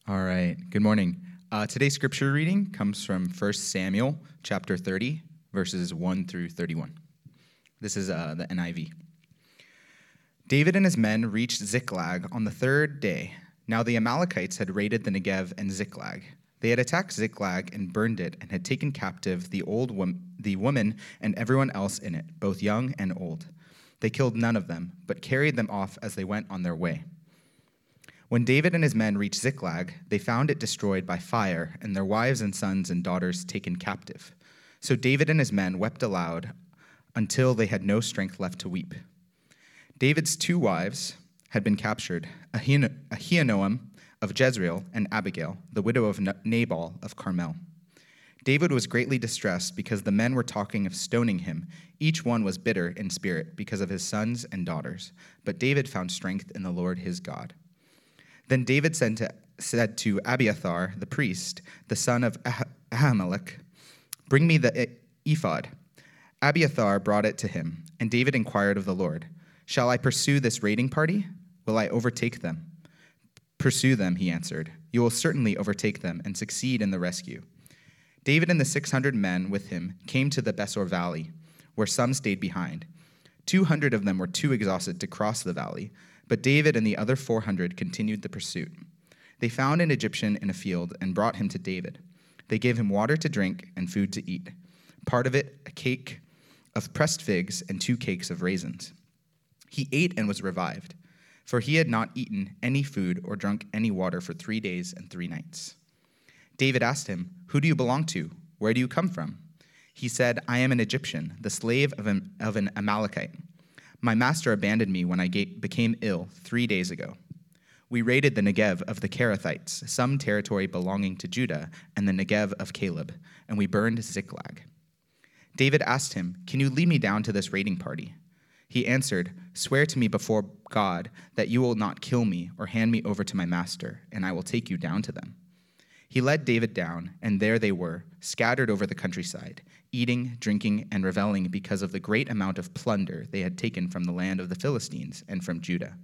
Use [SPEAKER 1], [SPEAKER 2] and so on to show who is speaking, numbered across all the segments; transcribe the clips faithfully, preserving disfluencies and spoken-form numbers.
[SPEAKER 1] All right. Good morning. Uh, today's scripture reading comes from First Samuel chapter thirty, verses one through thirty-one. This is uh, the N I V. David and his men reached Ziklag on the third day. Now the Amalekites had raided the Negev and Ziklag. They had attacked Ziklag and burned it and had taken captive the old wom- the woman and everyone else in it, both young and old. They killed none of them, but carried them off as they went on their way. When David and his men reached Ziklag, they found it destroyed by fire, and their wives and sons and daughters taken captive. So David and his men wept aloud until they had no strength left to weep. David's two wives had been captured, Ahinoam of Jezreel and Abigail, the widow of Nabal of Carmel. David was greatly distressed because the men were talking of stoning him. Each one was bitter in spirit because of his sons and daughters, but David found strength in the Lord his God. Then David said to, said to Abiathar, the priest, the son of ah- Ahimelech, "Bring me the ephod." Abiathar brought it to him, and David inquired of the Lord, "Shall I pursue this raiding party? Will I overtake them?" "Pursue them," he answered. "You will certainly overtake them and succeed in the rescue." David and the six hundred men with him came to the Besor Valley, where some stayed behind. Two hundred of them were too exhausted to cross the valley, but David and the other four hundred continued the pursuit. They found an Egyptian in a field and brought him to David. They gave him water to drink and food to eat, part of it a cake of pressed figs and two cakes of raisins. He ate and was revived, for he had not eaten any food or drunk any water for three days and three nights. David asked him, "Who do you belong to? Where do you come from?" He said, "I am an Egyptian, the slave of an, of an Amalekite. My master abandoned me when I became ill three days ago. We raided the Negev of the Kerethites, some territory belonging to Judah, and the Negev of Caleb, and we burned Ziklag." David asked him, "Can you lead me down to this raiding party?" He answered, "Swear to me before God that you will not kill me or hand me over to my master, and I will take you down to them." He led David down, and there they were, scattered over the countryside, eating, drinking, and reveling because of the great amount of plunder they had taken from the land of the Philistines and from Judah.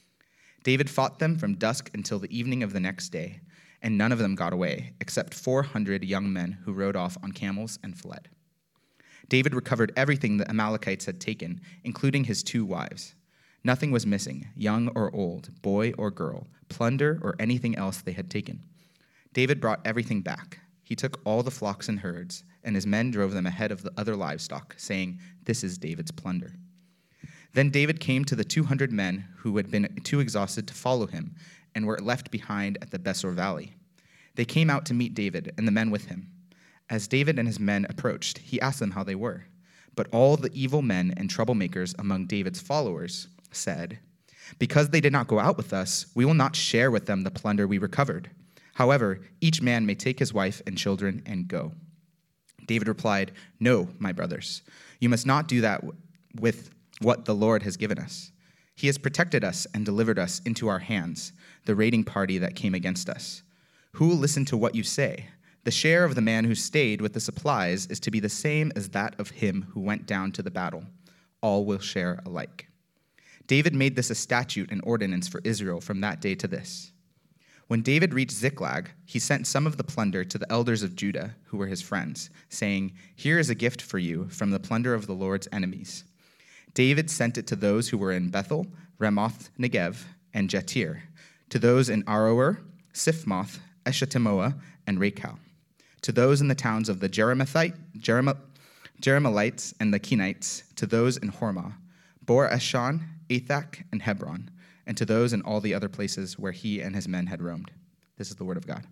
[SPEAKER 1] David fought them from dusk until the evening of the next day, and none of them got away, except four hundred young men who rode off on camels and fled. David recovered everything the Amalekites had taken, including his two wives. Nothing was missing, young or old, boy or girl, plunder or anything else they had taken. David brought everything back. He took all the flocks and herds, and his men drove them ahead of the other livestock, saying, "This is David's plunder." Then David came to the two hundred men who had been too exhausted to follow him and were left behind at the Besor Valley. They came out to meet David and the men with him. As David and his men approached, he asked them how they were. But all the evil men and troublemakers among David's followers said, "Because they did not go out with us, we will not share with them the plunder we recovered. However, each man may take his wife and children and go." David replied, "No, my brothers, you must not do that with what the Lord has given us. He has protected us and delivered us into our hands, the raiding party that came against us. Who will listen to what you say? The share of the man who stayed with the supplies is to be the same as that of him who went down to the battle. All will share alike." David made this a statute and ordinance for Israel from that day to this. When David reached Ziklag, he sent some of the plunder to the elders of Judah, who were his friends, saying, "Here is a gift for you from the plunder of the Lord's enemies." David sent it to those who were in Bethel, Ramoth Negev, and Jatir, to those in Aroer, Siphmoth, Eshtemoa, and Rachel, to those in the towns of the Jeremathite, Jerem- Jeremelites and the Kenites, to those in Hormah, Bor Eshon, Athak, and Hebron, and to those in all the other places where he and his men had roamed. This is the word of God.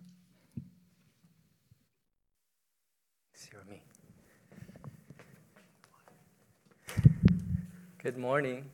[SPEAKER 2] Me. Good morning.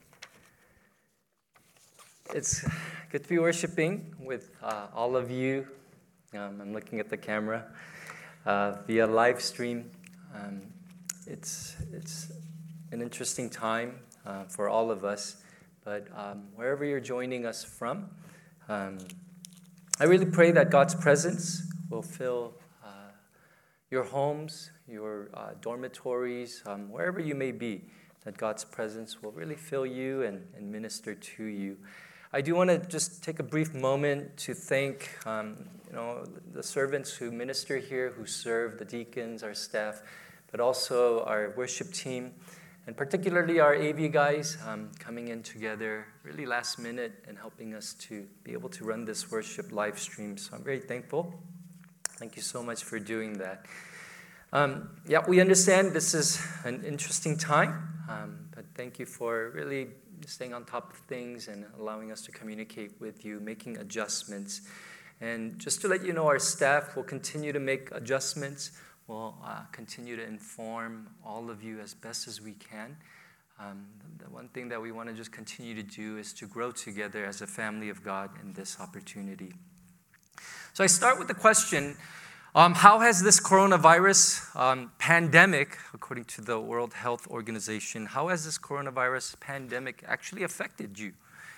[SPEAKER 2] It's good to be worshiping with uh, all of you. Um, I'm looking at the camera uh, via live stream. Um, it's it's an interesting time uh, for all of us. But um, wherever you're joining us from, um, I really pray that God's presence will fill uh, your homes, your uh, dormitories, um, wherever you may be, that God's presence will really fill you and, and minister to you. I do want to just take a brief moment to thank um, you know, the servants who minister here, who serve, the deacons, our staff, but also our worship team, and particularly our A V guys um, coming in together really last minute and helping us to be able to run this worship live stream. So I'm very thankful. Thank you so much for doing that. Um, yeah, we understand this is an interesting time, um, but thank you for really staying on top of things and allowing us to communicate with you, making adjustments. And just to let you know, our staff will continue to make adjustments. We'll uh, continue to inform all of you as best as we can. Um, the one thing that we want to just continue to do is to grow together as a family of God in this opportunity. So I start with the question, um, how has this coronavirus um, pandemic, according to the World Health Organization, how has this coronavirus pandemic actually affected you?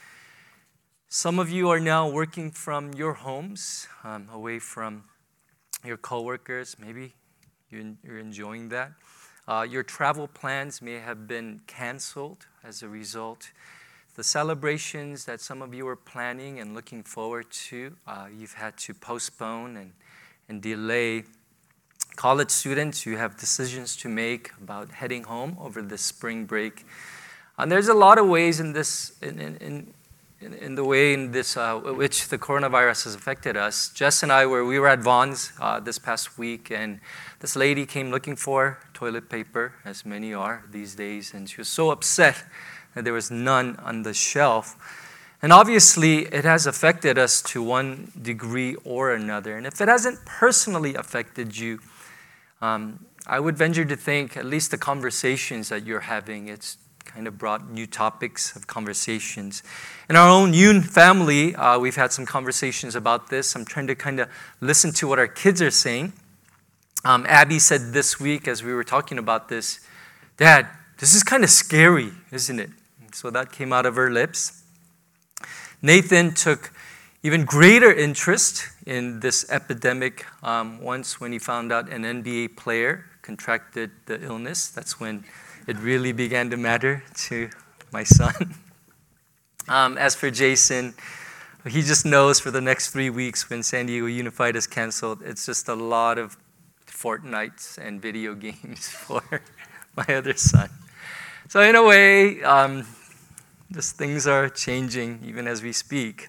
[SPEAKER 2] Some of you are now working from your homes, um, away from your coworkers. Maybe you're enjoying that. Uh, your travel plans may have been canceled as a result. The celebrations that some of you were planning and looking forward to, uh, you've had to postpone and, and delay. College students, you have decisions to make about heading home over the spring break. And there's a lot of ways in this, in, in, in In, in the way in this, uh, which the coronavirus has affected us. Jess and I were, we were at Vaughn's uh, this past week, and this lady came looking for toilet paper, as many are these days, and she was so upset that there was none on the shelf. And obviously, it has affected us to one degree or another. And if it hasn't personally affected you, um, I would venture to think, at least the conversations that you're having, it's kind of brought new topics of conversations. In our own Yoon family, uh, we've had some conversations about this. I'm trying to kind of listen to what our kids are saying. Um, Abby said this week as we were talking about this, "Dad, this is kind of scary, isn't it?" So that came out of her lips. Nathan took even greater interest in this epidemic um, once when he found out an N B A player contracted the illness. That's when it really began to matter to my son. Um, as for Jason, he just knows for the next three weeks when San Diego Unified is canceled, it's just a lot of Fortnites and video games for my other son. So in a way, um, just things are changing even as we speak.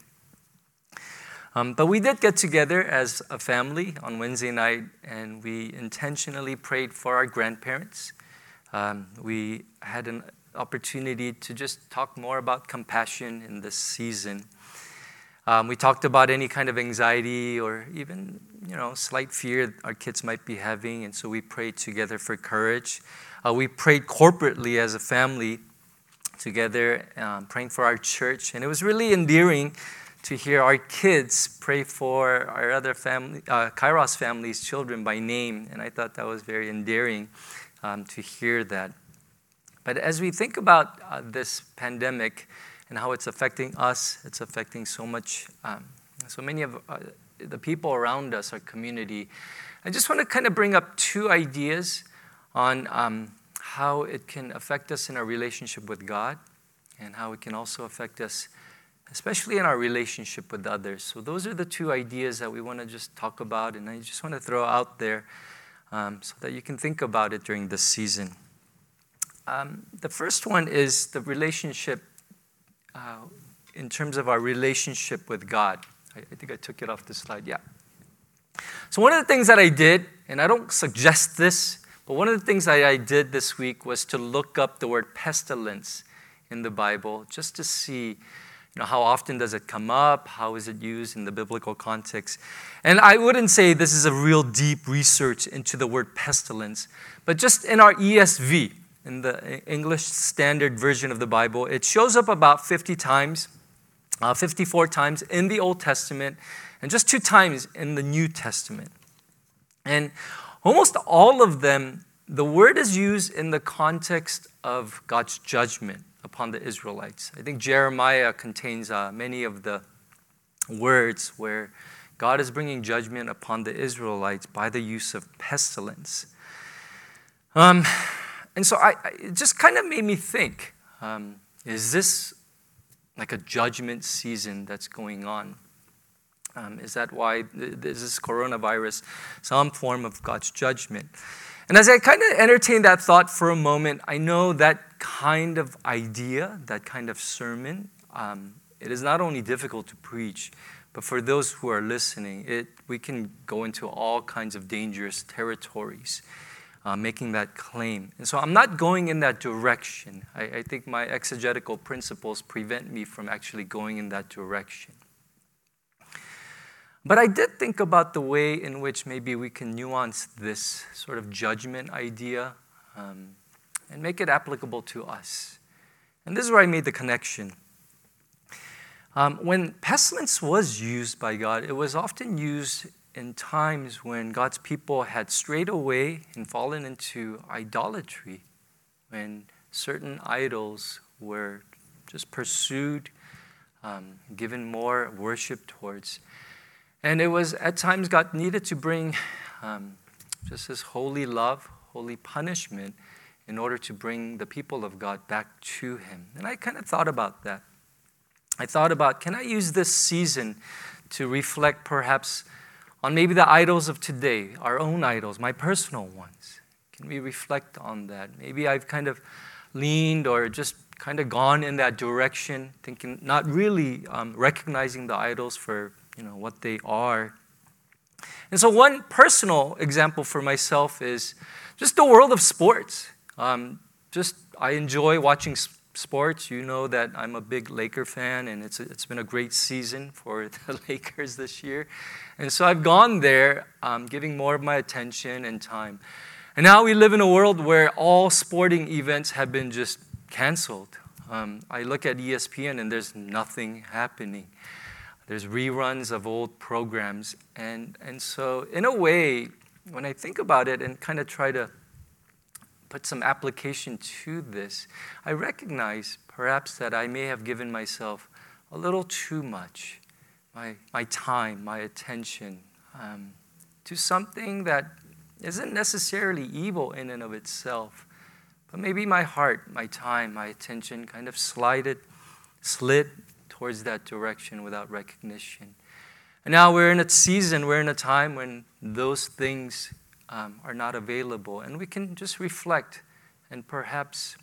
[SPEAKER 2] Um, but we did get together as a family on Wednesday night, and we intentionally prayed for our grandparents. Um, we had an opportunity to just talk more about compassion in this season. Um, we talked about any kind of anxiety or even, you know, slight fear our kids might be having, and so we prayed together for courage. Uh, we prayed corporately as a family together, um, praying for our church, and it was really endearing to hear our kids pray for our other family, uh, Kairos family's children by name, and I thought that was very endearing. Um, to hear that. But as we think about uh, this pandemic and how it's affecting us, it's affecting so much, um, so many of uh, the people around us, our community, I just want to kind of bring up two ideas on um, how it can affect us in our relationship with God and how it can also affect us, especially in our relationship with others. So those are the two ideas that we want to just talk about, and I just want to throw out there Um, so that you can think about it during this season. Um, the first one is the relationship, uh, in terms of our relationship with God. I, I think I took it off the slide, yeah. So one of the things that I did, and I don't suggest this, but one of the things that I did this week was to look up the word pestilence in the Bible, just to see, you know, how often does it come up? How is it used in the biblical context? And I wouldn't say this is a real deep research into the word pestilence, but just in our E S V, in the English Standard Version of the Bible, it shows up about fifty times, uh, fifty-four times in the Old Testament, and just two times in the New Testament. And almost all of them, the word is used in the context of God's judgment upon the Israelites. I think Jeremiah contains uh, many of the words where God is bringing judgment upon the Israelites by the use of pestilence. Um, and so I, I, it just kind of made me think, um, is this like a judgment season that's going on. Um, is that why th- is this coronavirus some form of God's judgment? And as I kind of entertain that thought for a moment, I know that kind of idea, that kind of sermon, um, it is not only difficult to preach, but for those who are listening, it we can go into all kinds of dangerous territories, uh, making that claim. And so I'm not going in that direction. I, I think my exegetical principles prevent me from actually going in that direction. But I did think about the way in which maybe we can nuance this sort of judgment idea um, and make it applicable to us. And this is where I made the connection. Um, when pestilence was used by God, it was often used in times when God's people had strayed away and fallen into idolatry, when certain idols were just pursued, um, given more worship towards. And it was at times God needed to bring um, just His holy love, holy punishment, in order to bring the people of God back to Him. And I kind of thought about that. I thought about, can I use this season to reflect perhaps on maybe the idols of today, our own idols, my personal ones? Can we reflect on that? Maybe I've kind of leaned or just kind of gone in that direction, thinking, not really um, recognizing the idols for you know what they are. And so one personal example for myself is just the world of sports. Um, just I enjoy watching sports. You know that I'm a big Laker fan, and it's it's been a great season for the Lakers this year. And so I've gone there, um, giving more of my attention and time. And now we live in a world where all sporting events have been just canceled. Um, I look at E S P N and there's nothing happening. There's reruns of old programs. And, and so in a way, when I think about it and kind of try to put some application to this, I recognize perhaps that I may have given myself a little too much, my, my time, my attention, um, to something that isn't necessarily evil in and of itself. But maybe my heart, my time, my attention kind of slided, slid towards that direction without recognition. And now we're in a season, we're in a time when those things um, are not available. And we can just reflect and perhaps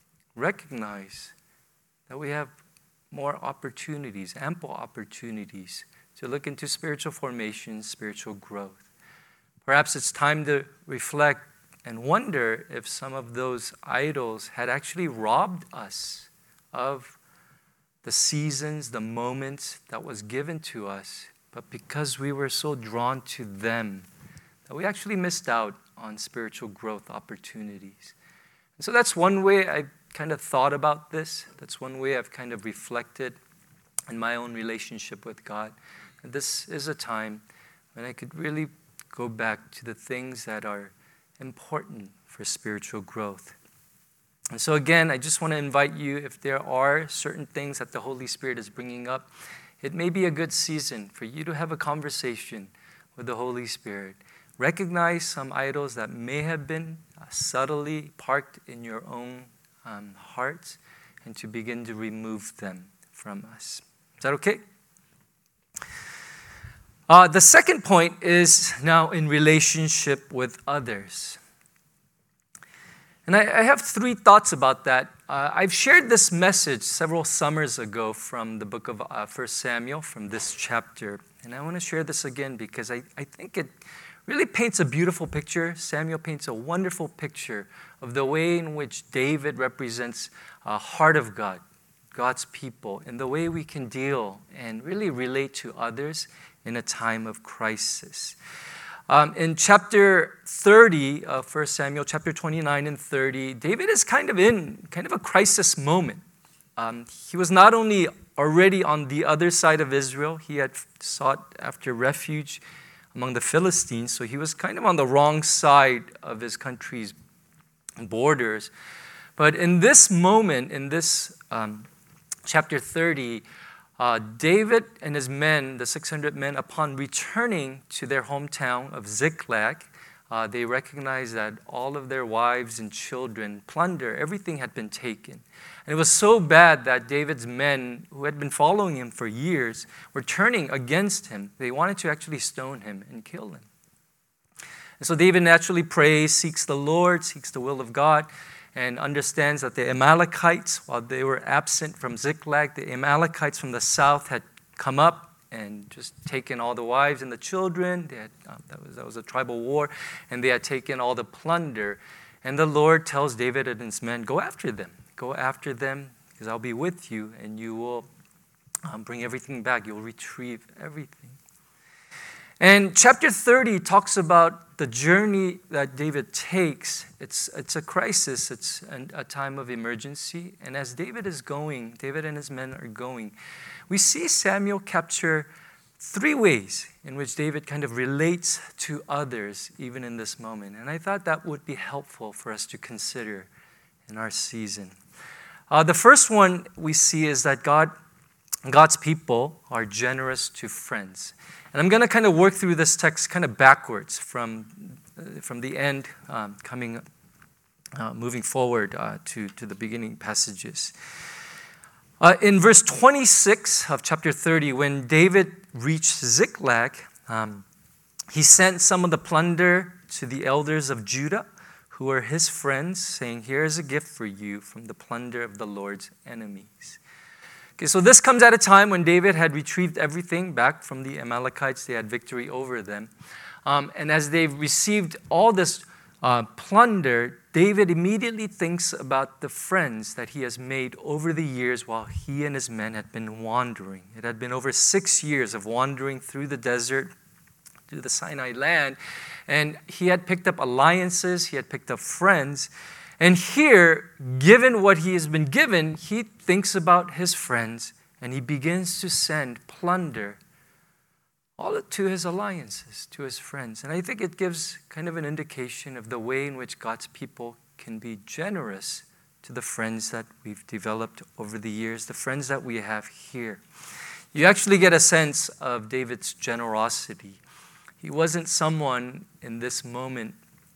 [SPEAKER 2] recognize that we have more opportunities, ample opportunities to look into spiritual formation, spiritual growth. Perhaps it's time to reflect and wonder if some of those idols had actually robbed us of the seasons, the moments that was given to us, but because we were so drawn to them, that we actually missed out on spiritual growth opportunities. And so that's one way I kind of thought about this. That's one way I've kind of reflected in my own relationship with God. And this is a time when I could really go back to the things that are important for spiritual growth. And so again, I just want to invite you, if there are certain things that the Holy Spirit is bringing up, it may be a good season for you to have a conversation with the Holy Spirit. Recognize some idols that may have been uh, subtly parked in your own um, hearts, and to begin to remove them from us. Is that okay? Uh, the second point is now in relationship with others. And I, I have three thoughts about that. Uh, I've shared this message several summers ago from the book of uh, First Samuel, from this chapter. And I want to share this again because I, I think it really paints a beautiful picture. Samuel paints a wonderful picture of the way in which David represents a heart of God, God's people, and the way we can deal and really relate to others in a time of crisis. Um, in chapter thirty of First Samuel, chapter twenty-nine and thirty, David is kind of in kind of a crisis moment. Um, he was not only already on the other side of Israel, he had sought after refuge among the Philistines, so he was kind of on the wrong side of his country's borders. But in this moment, in this um, chapter thirty, Uh, David and his men, the six hundred men, upon returning to their hometown of Ziklag, uh, they recognized that all of their wives and children, plunder, everything had been taken. And it was so bad that David's men, who had been following him for years, were turning against him. They wanted to actually stone him and kill him. And so David naturally prays, seeks the Lord, seeks the will of God, and understands that the Amalekites, while they were absent from Ziklag, the Amalekites from the south had come up and just taken all the wives and the children. They had, um, that was that was a tribal war, and they had taken all the plunder. And the Lord tells David and his men, go after them. Go after them, because I'll be with you, and you will um, bring everything back. You'll retrieve everything. And chapter thirty talks about the journey that David takes. It's, it's a crisis. It's an, a time of emergency. And as David is going, David and his men are going, we see Samuel capture three ways in which David kind of relates to others even in this moment. And I thought that would be helpful for us to consider in our season. Uh, the first one we see is that God, God's people are generous to friends. And I'm going to kind of work through this text kind of backwards from, uh, from the end, um, coming, uh, moving forward uh, to, to the beginning passages. Uh, in verse twenty-six of chapter thirty, when David reached Ziklag, um, he sent some of the plunder to the elders of Judah, who were his friends, saying, here is a gift for you from the plunder of the Lord's enemies. Okay, so this comes at a time when David had retrieved everything back from the Amalekites. They had victory over them. Um, and as they've received all this uh, plunder, David immediately thinks about the friends that he has made over the years while he and his men had been wandering. It had been over six years of wandering through the desert, through the Sinai land. And he had picked up alliances, he had picked up friends. And here, given what he has been given, he thinks about his friends and he begins to send plunder all to his alliances, to his friends. And I think it gives kind of an indication of the way in which God's people can be generous to the friends that we've developed over the years, the friends that we have here. You actually get a sense of David's generosity. He wasn't someone in this moment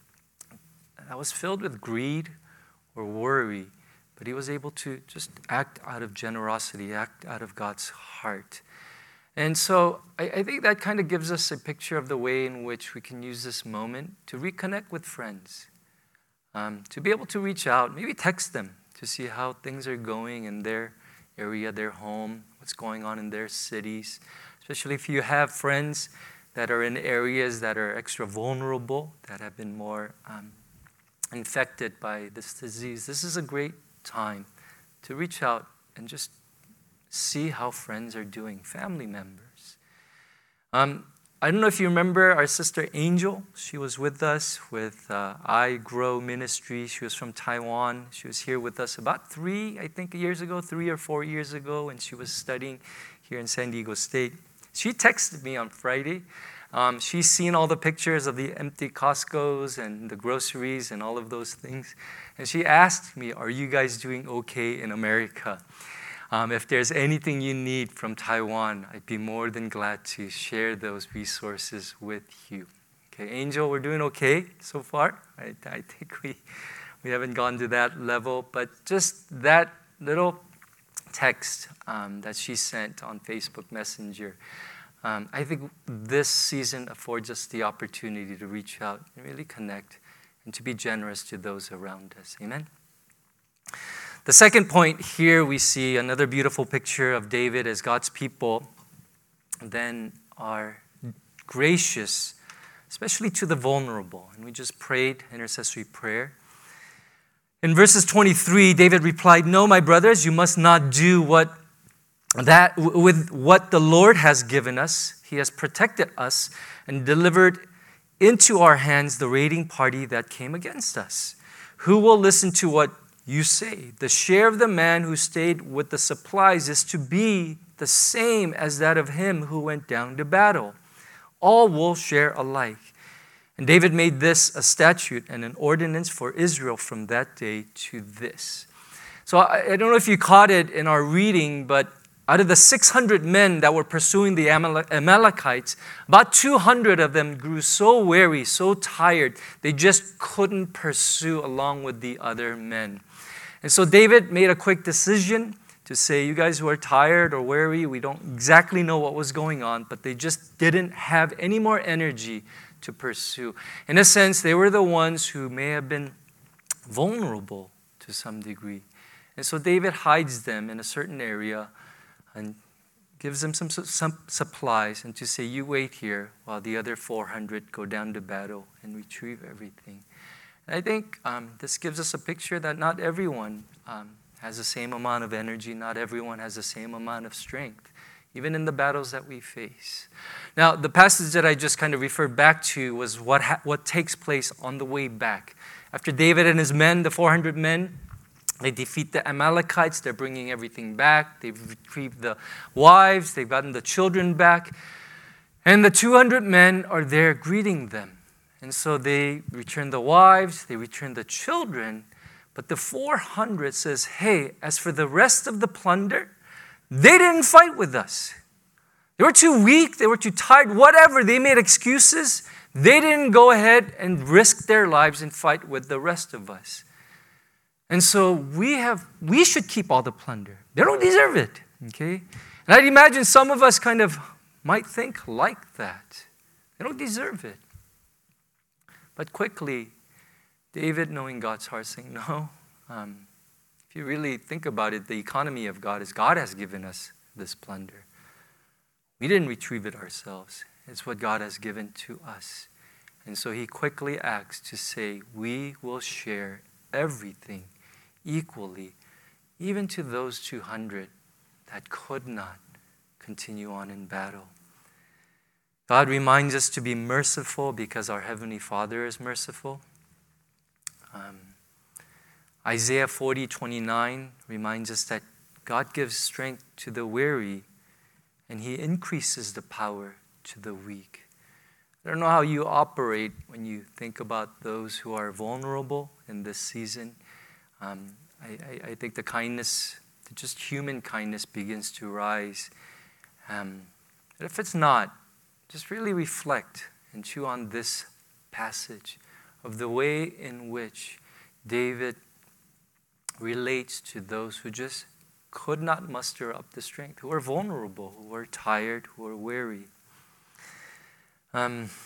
[SPEAKER 2] that was filled with greed or worry, but he was able to just act out of generosity, act out of God's heart. And so I, I think that kind of gives us a picture of the way in which we can use this moment to reconnect with friends, um, to be able to reach out, maybe text them to see how things are going in their area, their home, what's going on in their cities, especially if you have friends that are in areas that are extra vulnerable, that have been more um, infected by this disease. This is a great time to reach out and just see how friends are doing, family members. Um, I don't know if you remember our sister Angel. She was with us with uh, I Grow Ministry. She was from Taiwan. She was here with us about three, I think, years ago, three or four years ago, when she was studying here in San Diego State. She texted me on Friday. Um, she's seen all the pictures of the empty Costco's and the groceries and all of those things. And she asked me, are you guys doing okay in America? Um, if there's anything you need from Taiwan, I'd be more than glad to share those resources with you. Okay, Angel, we're doing okay so far. I, I think we, we haven't gone to that level, but just that little text um, that she sent on Facebook Messenger, um, I think this season affords us the opportunity to reach out and really connect and to be generous to those around us. Amen? The second point here, we see another beautiful picture of David as God's people then are gracious, especially to the vulnerable. And we just prayed intercessory prayer. In verses twenty-three, David replied, no, my brothers, you must not do what that with what the Lord has given us. He has protected us and delivered into our hands the raiding party that came against us. Who will listen to what you say? The share of the man who stayed with the supplies is to be the same as that of him who went down to battle. All will share alike. And David made this a statute and an ordinance for Israel from that day to this. So I, I don't know if you caught it in our reading, but out of the six hundred men that were pursuing the Amalekites, about two hundred of them grew so weary, so tired, they just couldn't pursue along with the other men. And so David made a quick decision to say, you guys who are tired or weary, we don't exactly know what was going on, but they just didn't have any more energy to pursue. In a sense, they were the ones who may have been vulnerable to some degree. And so David hides them in a certain area and gives them some, some supplies, and to say, you wait here while the other four hundred go down to battle and retrieve everything. And I think um, this gives us a picture that not everyone um, has the same amount of energy, not everyone has the same amount of strength, even in the battles that we face. Now, the passage that I just kind of referred back to was what ha- what takes place on the way back. After David and his men, the four hundred men, they defeat the Amalekites. They're bringing everything back. They've retrieved the wives. They've gotten the children back. And the two hundred men are there greeting them. And so they return the wives. They return the children. But the four hundred says, hey, as for the rest of the plunder, they didn't fight with us. They were too weak. They were too tired. Whatever. They made excuses. They didn't go ahead and risk their lives and fight with the rest of us. And so we have, we should keep all the plunder. They don't deserve it, okay? And I'd imagine some of us kind of might think like that. They don't deserve it. But quickly, David, knowing God's heart, saying, no, um, if you really think about it, the economy of God is God has given us this plunder. We didn't retrieve it ourselves. It's what God has given to us. And so he quickly acts to say, we will share everything equally, even to those two hundred that could not continue on in battle. God reminds us to be merciful because our Heavenly Father is merciful. Um, Isaiah forty twenty-nine reminds us that God gives strength to the weary and He increases the power to the weak. I don't know how you operate when you think about those who are vulnerable in this season. Um, I, I, I think the kindness, just human kindness begins to rise. Um, but if it's not, just really reflect and chew on this passage of the way in which David relates to those who just could not muster up the strength, who are vulnerable, who are tired, who are weary. Um,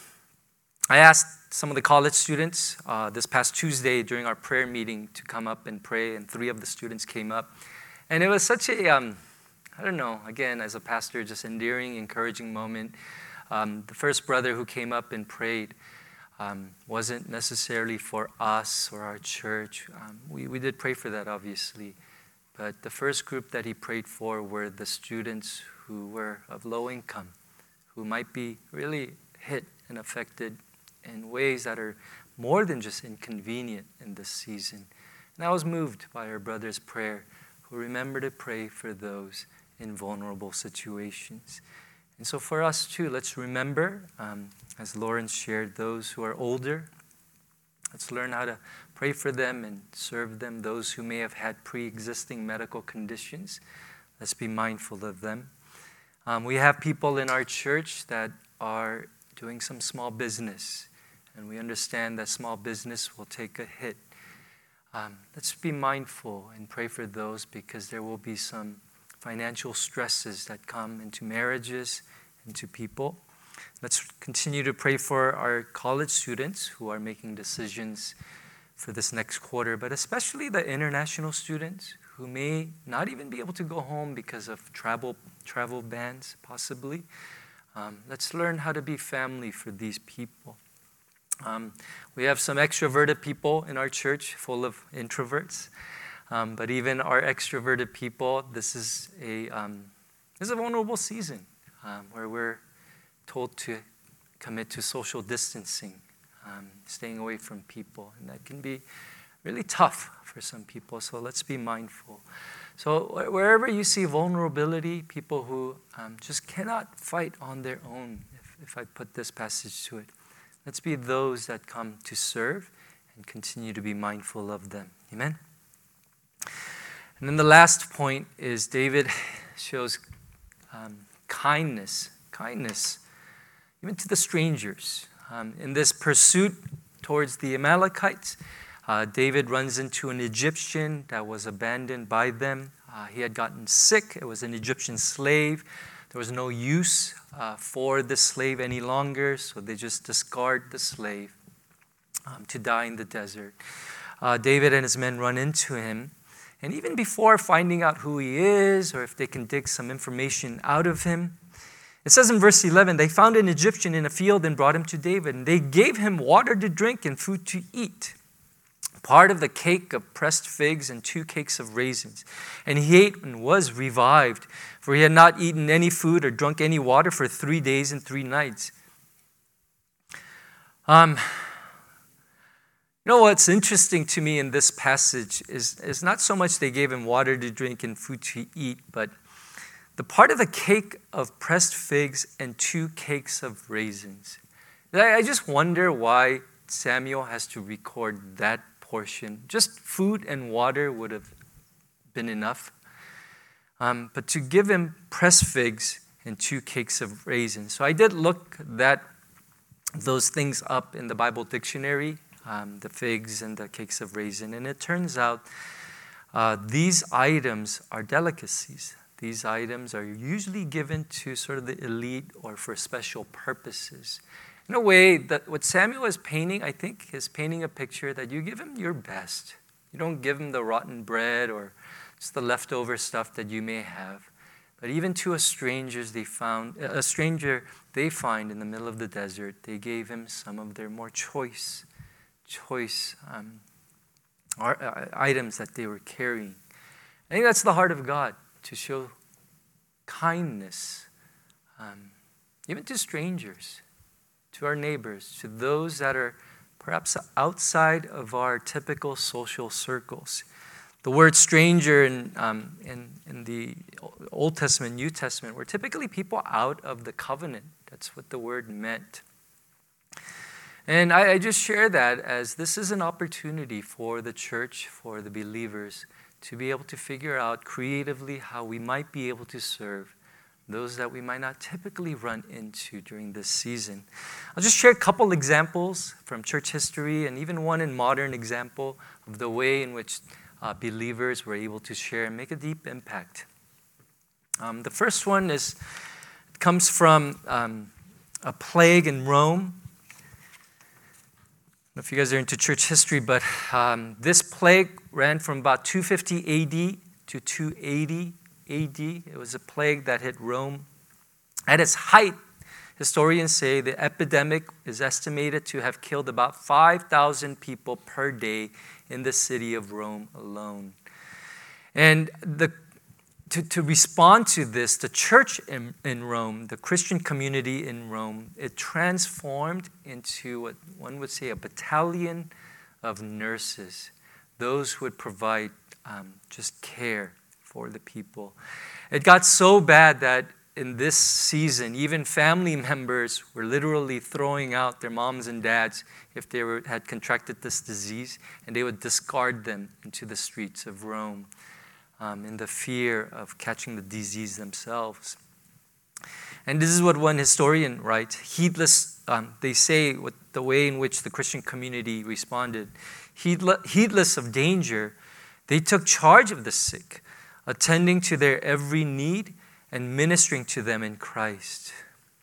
[SPEAKER 2] I asked some of the college students uh, this past Tuesday during our prayer meeting to come up and pray, and three of the students came up. And it was such a, um, I don't know, again, as a pastor, just endearing, encouraging moment. Um, the first brother who came up and prayed um, wasn't necessarily for us or our church. Um, we, we did pray for that, obviously. But the first group that he prayed for were the students who were of low income, who might be really hit and affected in ways that are more than just inconvenient in this season. And I was moved by our brother's prayer, who remembered to pray for those in vulnerable situations. And so for us too, let's remember, um, as Lawrence shared, those who are older. Let's learn how to pray for them and serve them, those who may have had pre-existing medical conditions. Let's be mindful of them. Um, we have people in our church that are doing some small business, and we understand that small business will take a hit. Um, let's be mindful and pray for those, because there will be some financial stresses that come into marriages, into people. Let's continue to pray for our college students who are making decisions for this next quarter, but especially the international students who may not even be able to go home because of travel travel bans, possibly. Um, let's learn how to be family for these people. Um, we have some extroverted people in our church full of introverts, um, but even our extroverted people, this is a um, this is a vulnerable season um, where we're told to commit to social distancing, um, staying away from people, and that can be really tough for some people. So let's be mindful. So wherever you see vulnerability, people who um, just cannot fight on their own, if, if I put this passage to it, let's be those that come to serve and continue to be mindful of them. Amen? And then the last point is David shows um, kindness, kindness, even to the strangers. Um, in this pursuit towards the Amalekites, uh, David runs into an Egyptian that was abandoned by them. Uh, he had gotten sick. It was an Egyptian slave. There was no use uh, for the slave any longer, so they just discard the slave um, to die in the desert. Uh, David and his men run into him, and even before finding out who he is or if they can dig some information out of him, it says in verse eleven, they found an Egyptian in a field and brought him to David, and they gave him water to drink and food to eat, part of the cake of pressed figs and two cakes of raisins. And he ate and was revived, for he had not eaten any food or drunk any water for three days and three nights. Um, you know what's interesting to me in this passage is, is not so much they gave him water to drink and food to eat, but the part of the cake of pressed figs and two cakes of raisins. I just wonder why Samuel has to record that portion. Just food and water would have been enough. Um, but to give him pressed figs and two cakes of raisins. So I did look that those things up in the Bible dictionary, um, the figs and the cakes of raisin, and it turns out uh, these items are delicacies. These items are usually given to sort of the elite or for special purposes. In a way, that what Samuel is painting, I think, is painting a picture that you give him your best. You don't give him the rotten bread or just the leftover stuff that you may have. But even to a strangers they found, a stranger they find in the middle of the desert, they gave him some of their more choice, choice um, items that they were carrying. I think that's the heart of God, to show kindness, um, even to strangers, to our neighbors, to those that are perhaps outside of our typical social circles. The word stranger in, um, in, in the Old Testament, New Testament, were typically people out of the covenant. That's what the word meant. And I, I just share that as this is an opportunity for the church, for the believers, to be able to figure out creatively how we might be able to serve those that we might not typically run into during this season. I'll just share a couple examples from church history and even one in modern example of the way in which uh, believers were able to share and make a deep impact. Um, the first one is comes from um, a plague in Rome. I don't know if you guys are into church history, but um, this plague ran from about two fifty A D to two eighty A D. It was a plague that hit Rome. At its height, historians say the epidemic is estimated to have killed about five thousand people per day in the city of Rome alone. And the To, to respond to this, the church in, in Rome, the Christian community in Rome, it transformed into what one would say a battalion of nurses, those who would provide um, just care for the people. It got so bad that in this season, even family members were literally throwing out their moms and dads if they were, had contracted this disease, and they would discard them into the streets of Rome. Um, in the fear of catching the disease themselves. And this is what one historian writes, heedless, um, they say what the way in which the Christian community responded, heedless of danger, they took charge of the sick, attending to their every need and ministering to them in Christ.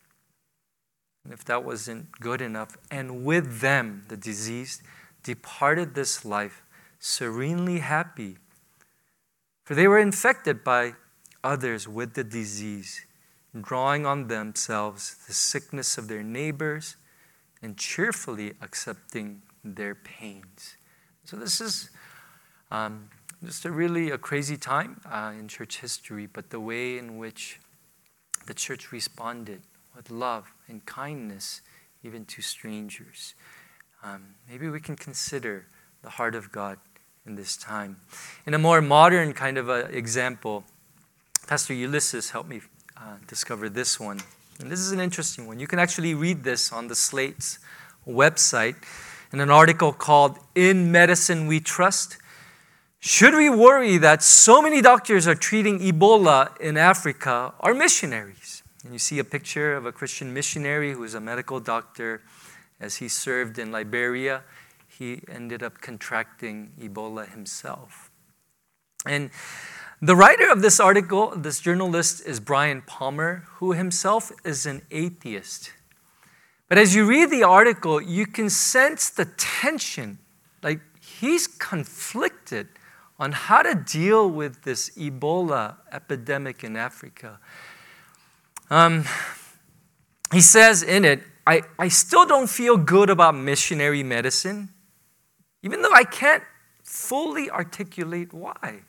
[SPEAKER 2] And if that wasn't good enough, and with them, the diseased departed this life serenely happy, for they were infected by others with the disease, drawing on themselves the sickness of their neighbors and cheerfully accepting their pains. So this is um, just a really a crazy time uh, in church history, but the way in which the church responded with love and kindness, even to strangers. Um, maybe we can consider the heart of God in this time. In a more modern kind of a example, Pastor Ulysses helped me uh, discover this one. And this is an interesting one. You can actually read this on the Slate's website in an article called In Medicine We Trust. Should we worry that so many doctors are treating Ebola in Africa are missionaries? And you see a picture of a Christian missionary who is a medical doctor. As he served in Liberia, he ended up contracting Ebola himself. And the writer of this article, this journalist, is Brian Palmer, who himself is an atheist. But as you read the article, you can sense the tension. Like, he's conflicted on how to deal with this Ebola epidemic in Africa. Um, he says in it, I, I still don't feel good about missionary medicine, even though I can't fully articulate why.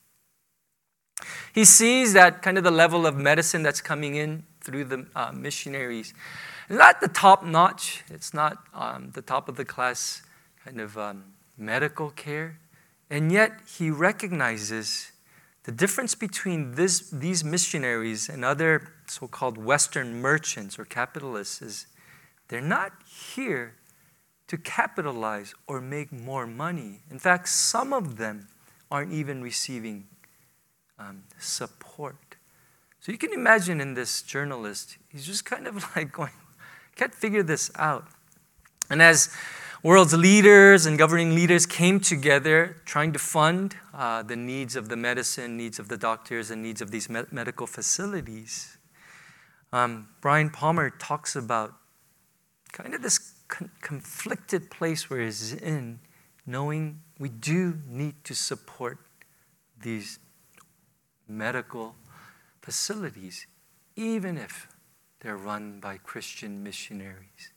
[SPEAKER 2] He sees that kind of the level of medicine that's coming in through the uh, missionaries. It's not the top notch. It's not um, the top of the class kind of um, medical care. And yet he recognizes the difference between this, these missionaries and other so-called Western merchants or capitalists is they're not here to capitalize or make more money. In fact, some of them aren't even receiving um, support. So you can imagine in this journalist, he's just kind of like going, can't figure this out. And as world's leaders and governing leaders came together trying to fund uh, the needs of the medicine, needs of the doctors, and needs of these me- medical facilities, um, Brian Palmer talks about kind of this con- conflicted place where he's in, knowing we do need to support these medical facilities, even if they're run by Christian missionaries.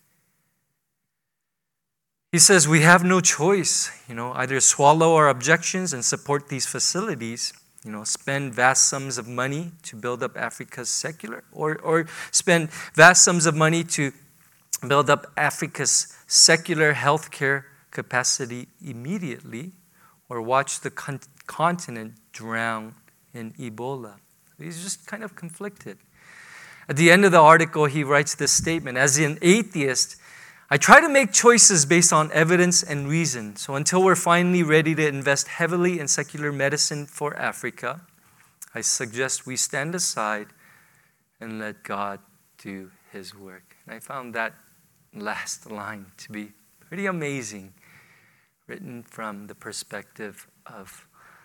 [SPEAKER 2] He says we have no choice, you know, either swallow our objections and support these facilities, you know, spend vast sums of money to build up Africa's secular, or, or spend vast sums of money to build up Africa's secular healthcare capacity immediately, or watch the con- continent drown in Ebola. He's just kind of conflicted. At the end of the article, he writes this statement: as an atheist, I try to make choices based on evidence and reason. So until we're finally ready to invest heavily in secular medicine for Africa, I suggest we stand aside and let God do his work. And I found that last line to be pretty amazing, written from the perspective of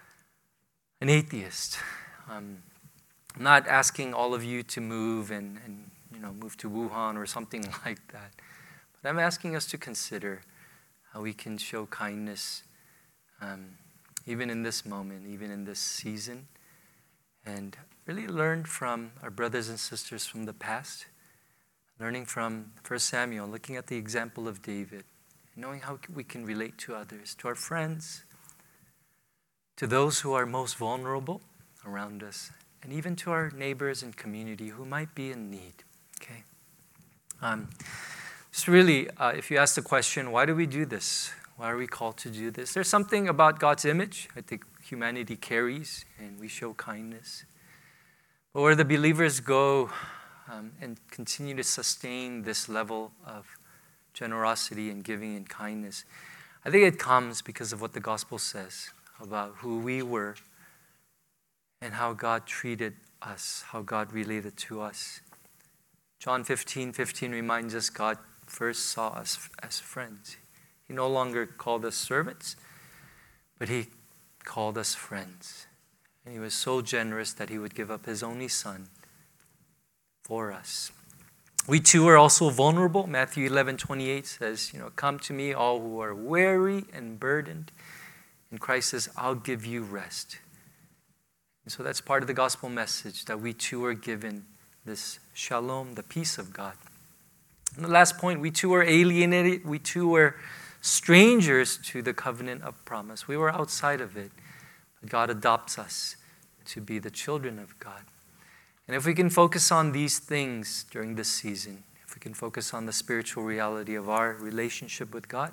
[SPEAKER 2] an atheist. Um, I'm not asking all of you to move and, and you know move to Wuhan or something like that. But I'm asking us to consider how we can show kindness um, even in this moment, even in this season, and really learn from our brothers and sisters from the past, learning from First Samuel, looking at the example of David, knowing how we can relate to others, to our friends, to those who are most vulnerable around us, and even to our neighbors and community who might be in need. Okay. Um, Just really, uh, if you ask the question, why do we do this? Why are we called to do this? There's something about God's image I think humanity carries, and we show kindness. But where the believers go um, and continue to sustain this level of generosity and giving and kindness, I think it comes because of what the gospel says about who we were and how God treated us, how God related to us. John fifteen fifteen reminds us God first saw us as friends. He no longer called us servants, but he called us friends. And he was so generous that he would give up his only son for us. We too are also vulnerable. Matthew eleven twenty-eight says, you know, come to me all who are weary and burdened. And Christ says, I'll give you rest. And so that's part of the gospel message, that we too are given this shalom, the peace of God. And the last point, we too are alienated. We too were strangers to the covenant of promise. We were outside of it. But God adopts us to be the children of God. And if we can focus on these things during this season, if we can focus on the spiritual reality of our relationship with God,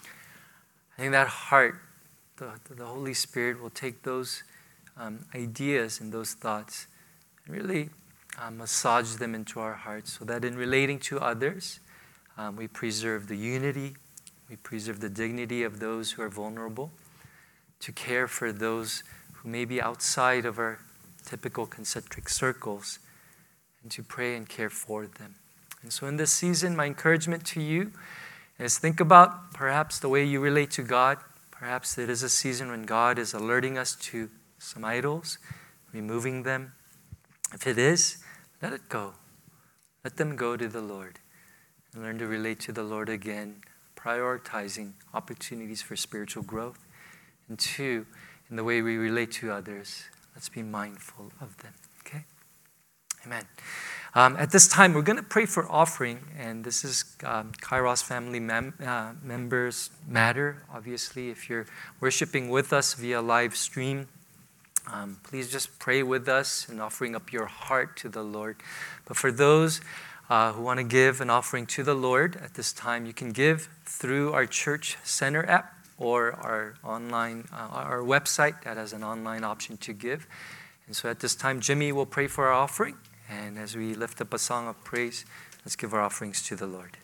[SPEAKER 2] I think that heart, the, the Holy Spirit will take those um, ideas and those thoughts and really Uh, massage them into our hearts so that in relating to others, um, we preserve the unity, we preserve the dignity of those who are vulnerable, to care for those who may be outside of our typical concentric circles, and to pray and care for them. And so in this season, my encouragement to you is think about perhaps the way you relate to God. Perhaps it is a season when God is alerting us to some idols, removing them. If it is, let it go. Let them go to the Lord and learn to relate to the Lord again, prioritizing opportunities for spiritual growth. And two, in the way we relate to others, let's be mindful of them. Okay? Amen. Um, at this time, we're going to pray for offering, and this is um, Kairos family mem- uh, members matter. Obviously, if you're worshiping with us via live stream, um, please just pray with us and offering up your heart to the Lord. But for those uh, who want to give an offering to the Lord at this time, you can give through our Church Center app or our online, uh, our website that has an online option to give. And so at this time, Jimmy will pray for our offering. And as we lift up a song of praise, let's give our offerings to the Lord.